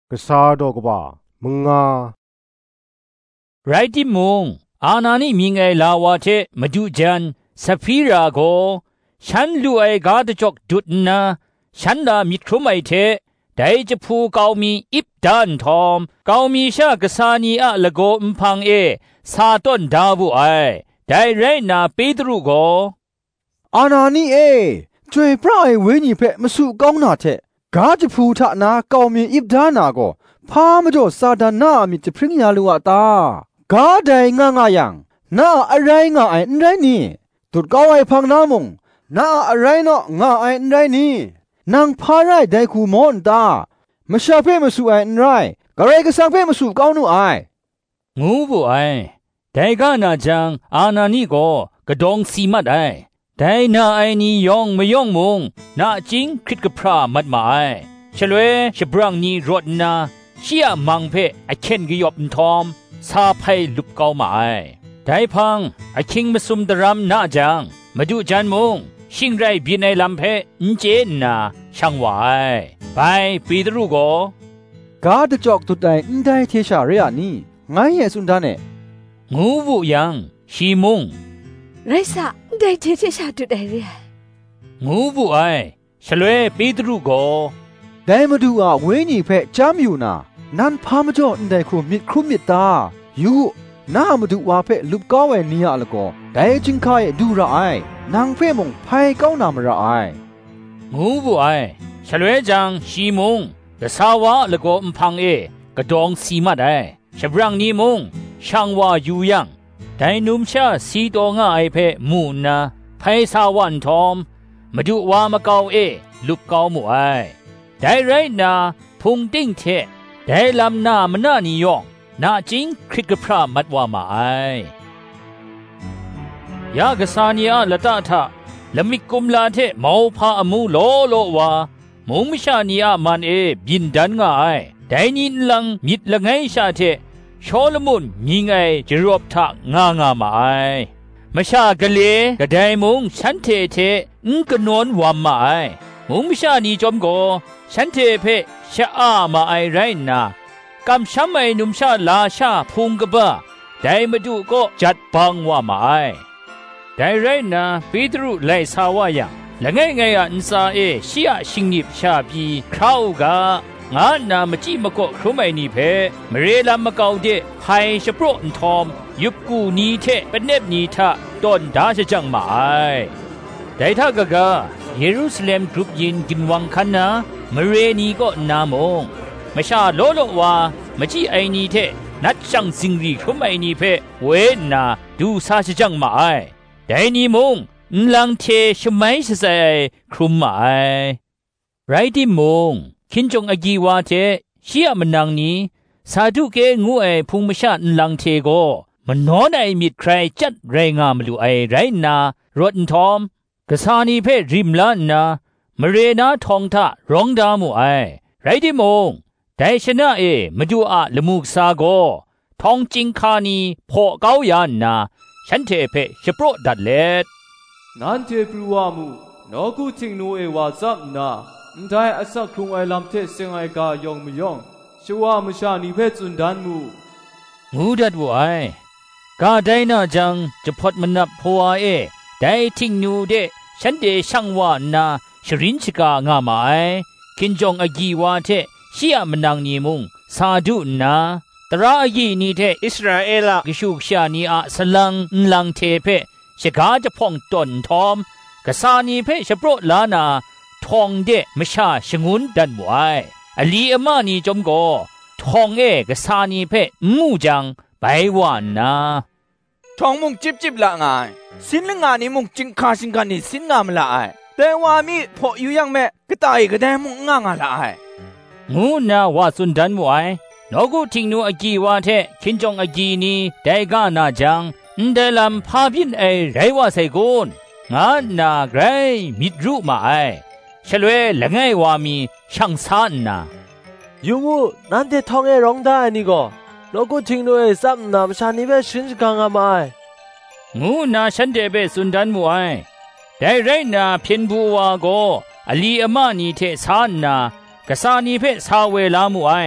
กษาดอกบ่ามึงาไรที่มุงอาณานิมีไงลาวาเทมาดูจันสฟีราโกฉันลู่ไอ้กาตจกดุดนะฉันดามิครุไมเทได้จะพูเกามีอิบดานทอมเกามีชากษานีอะละโกมพังซาต้นดาบุไอได้ไรนาเปตรุโกอานานี่ช่วยพระไอเวญีเพมาสู่ก้องนาเทกาจะพูทะนาเกามีอิบดานาโกพามาจ่อซาดานามิจะพริ้งยาลูอาตากาไดง่ายังนาอะไรง่าไออันไรนี่ตุดเกาไอพังนามงนาอะไรเนาะง่าไออันไรนี่นางพาไรไดคูมอนตามาชาเพ่มาสู่ไออันไรกะไรก็สังเพ่มาสู่ก้าวนูไองูบุไอแต่กานาจังอานานี่ก็กระดองสีมัดไอแต่นาไอนี่ยองไม่ยองมุงนาจริงคริตกพระมัดมาไอเฉลยฉบรังนี่รถนาเชี่ยมังเพ่ไอเช่นกยบทอมซาไพลุบเกามาไอได้พังไอคิงมาซุมดรำนาจังมาดูจันมุงชิงไรบินไอลำเพนเจนนาช่างวายไปปีตรุโกกาดจอกตุดไดอินไดเทชาเรียนี่ไงเยสุนดาเนงูบุยังชีมุงไรสะได้เทชาตุดไดเรียงูบุไอฉลวยปีตรุโกได้มาดูเวญีเพจามอยู่นานันพามาจ่ออินไดครูมิดครุมิดตาอยู่น้ามาดูว่าเพลุบก้าวไอเนียละก็ได้จึงคายดูระไอนางเพ่มงไพก้าวนามระไองูบุไอฉลวยจังชีมุงกะสาวะละก็พังกระดองสีมัดไอฉบรังนี้มุงช่างว่าอยู่ยังได้นุ่มชาสีตองไอเพมูนาไพสาวันทอมมาดูว่ามาเกาลุบเกาหมู่ไอได้ไรนาพุงติ้งเทได้ลำนามันนานิยองนาจริงคริตกพระมัดว่ามาไอยากษานีอาละตาทะละมิกุมลาเทเมาพาอมูโลโลวามุงมิชานีอามันบินดันง่ายแต่นินลังมิดละไงชาเทชอลมุนมีไงจะรบทะงมาไอมชากะเลกะไดมุงฉันเทกะนวนวามมาไอมุงมิชานีจอมโกฉันเทเพชะอามาไอไรนากำช้ำไอนุมชาลาชาพุงกะบะได้มาดูก็จัดปังว่ามาไอได้ไรนาปีตรุไลสาวายังละไงอันซาชิยะชิงนิบชาบีคราวกางานามจิมะก็ครุไมนี่เพมเรลามะเกาเดไฮชโปรนทอมยุบกูนีเทเป็นเนบนีทะต้นดาชจังมาไอได้ทากะกาเยรูซาเล็มกรุปยินกินวังคันนามเรนีก็นามงมชาโลโลวามจิไอนีเทนัดจังสิงรีครุไมนี่เพเวนาดูซาชจังมาไอแต่นี่มุงลังเทชมัยสะครุมมาไรที่มุงคินจงอกีวาเทเชียมันนางนี้สาธุเกงูพุงมชาลังเทโกมันนอนไอมิดใครจัดไรงามลูไรนารถทอมกษานีเพริมลานามเรนาทองทะร้องดามูไรที่มุงแต่ชนะมาดูละมุกซาโกทองจิงคานีพอเกายานนาฉันเทเพชโปรดัดเล็ดนันเทปรูวามูนอกูทิงโนวาซับนาได้อสักครุงไอลำเทเซงไอกายองมยองชัวมชานิเพจุนดันมูงูดัดวัวกาได้น่าจังจะพดมันนับพัวได้ทิงนูเดฉันเดช่างว่านาชรินชกางามาคินจงอกีวาเทเชียมันนางนีมุงสาดุนาตราอยีนีเทอิสราเอลกิชุกชานีอาสลังลังเทเพชกาจะพ่องตนทอมกษานีเพชโปรลานาทองเดมชาชงุนดันไวอลีอมานีจมโกทองกษานีเพมูจังไปวานนาทองมุงจิบละไงสินละงานี่มุงจิงคาสิงกันนี่สินงามละแต่ว่ามีพออยู่ยังแม่ก็ตายก็ได้มุงงางละงูนาวาสุนดันไวนอกูทิงนูอกีวาเทคินจงอกีนีได้กานาจังเดลัมพาบินไรว่าไซโกนงานาไกรมิดรูมาฉลวยละไงวามีช่างซานนายูมูนันเททองร้องได้นี่ก็นอกูทิงนูซับนามชานิเวชินกังอามางูนาฉันเดเบสุนดันมูได้ไรนาเพียนบัวโกอลีอมานีเทซานนากษานีเพสาเวลามู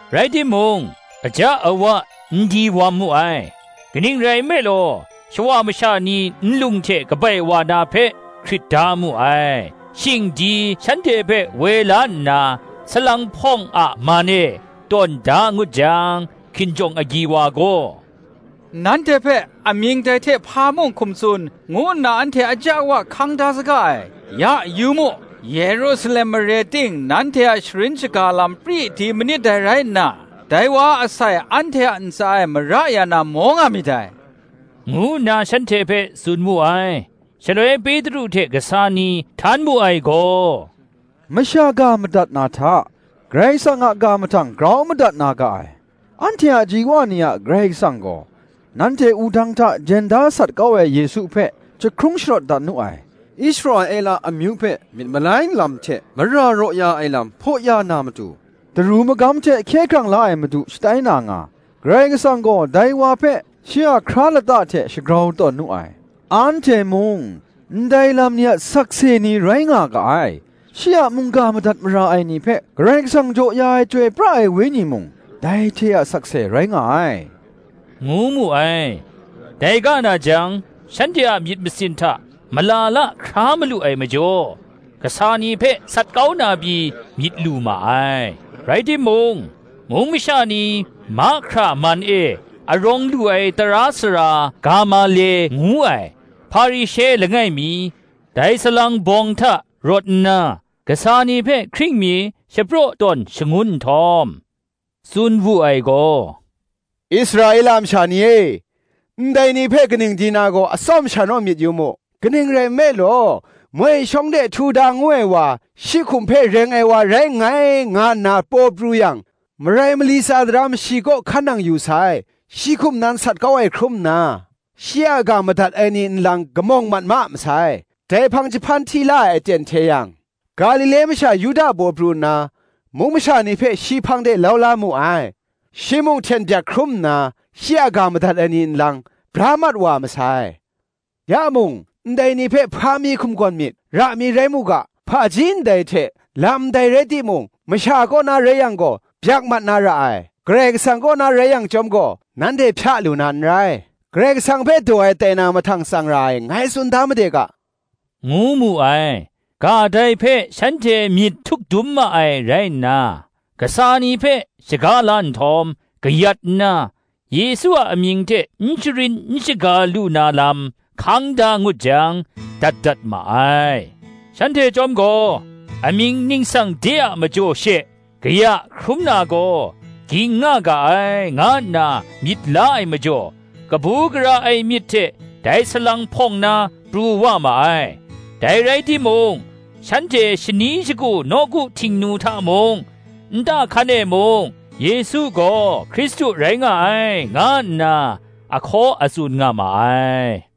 ไรที่มุงอาจาอวะดีวามุไอกนิ่งไรไม่โลชวามชานีลุงเทกะไปวานาเพคริตดามุไอชิงดีฉันเทเพเวลานาสลังพ่องอะมาเนต้นดางุจังคินจงอกีวาโกนั้นเทเพอมิงใจเทพามุงคุมซุนงูนาอันเทอาจาวะคังดาสกายยะยูโมเยรูซาเล็มเรติงนั้นเทอชรินชกาลัมปรีทีมนิดได้ไรนะแต่ว่าอาศัยอันเทอันสายมรายานามองอามิได้งูนาฉันเทเพสุนมุไอฉลวยเปตรุเทกษานีทานมุไอโกมชากามดัดนาทาเกรซังกามทังกราวมดัดนากายอันเทอจีวานียเกรซังโกนั้นเทอูดังทะเจนดาสัตก็เวเยซูเพจะครุงชรดดันนุไออิสราเอลอมิวเพมิดมาไลน์ลำเทมรารอยาไอลำพ่อยานามตุตรูมกำเทเคครังลายมาดูสไตนางาเกรซังโกไดวาเพเชียคราลตาเทชกราวตอนนุไออันเทมุงได้ลำเนียสักเซนีไรงากายเชียมุงกามดัดมราไอนีเพเกรซังโจยายจวยพระไอเวนีมุงได้เทียสักเซไรงายงูมุไอแต่ก็น่าจังฉันจะมิดมิสินทะมลาละครามลุไอมจ่อกษานีเพสัตเก้านาบีมิดลูมาไอไรที่มุงมิชานีมาครามันอารองลุไอตราสรากามาเลงูไอพาริเชละไงมีไดสลังบองทะรถนากษานีเพคริงมีเชโปรตอนชงุนทอมซุนวูไอโกอิสราเอลามชานีได้นี่เพกนึงดีนาโกอสอมชานอมิดยูโมกนึงเรเมโลมวยชงเดทูดางเววาชิคุมเพเรงไอวาไรงไงงานาโปบรูยังมไรมลีซาดรามชิโกขันังอยู่ไซชิคุมนันสัตก็ไอครุมนาเชียกามดัดไอนินลังกมองมันมาไซแต่พังจิพันทีลาไอเจนเทยังกาลิเลมชายูดาโบบรูนามุงมชานิเพชีพังเดลาวลามูไอชิมุงเทนจากครุมนาเชียกามดัดอันนินลังพระมัดว่ามาใช่ยามุงได้นิเพพามีคุมกวนมิดระมีไรมุกะพาจินได้เทลำได้เรติมุงมชาก็นาเรยังก็พยักมัดนาระไอเกรกสังก็นาเรยังจอมก็นั้นเดพยาลูนันไรเกรกสังเพตัวไอเตนามาทางสังไรไงสุนทามเดกะงูมูไอกาได้เพฉันเจมิดทุกดุมมาไอไรนากษานีเพชกาลันทอมกยัดนาเยซูอมิงเทอินชรินอินชกาลูนาลำคังดางุจังดัดมาไอฉันเทจอมโกอมิงนิ่งสังเดียมาโจเชกยะครุมนาโกกิงงากาไองานามิดลาไอมาโจกบูกระไอมิดเทไดสลังพองนาปรูว่ามาไอไดไรที่มงฉันเจชนีชกูนกุทิงนูทามงนดาคันเอมงเยซูก็คริสต์ไรงาไองานาอขออสุนงามาไอ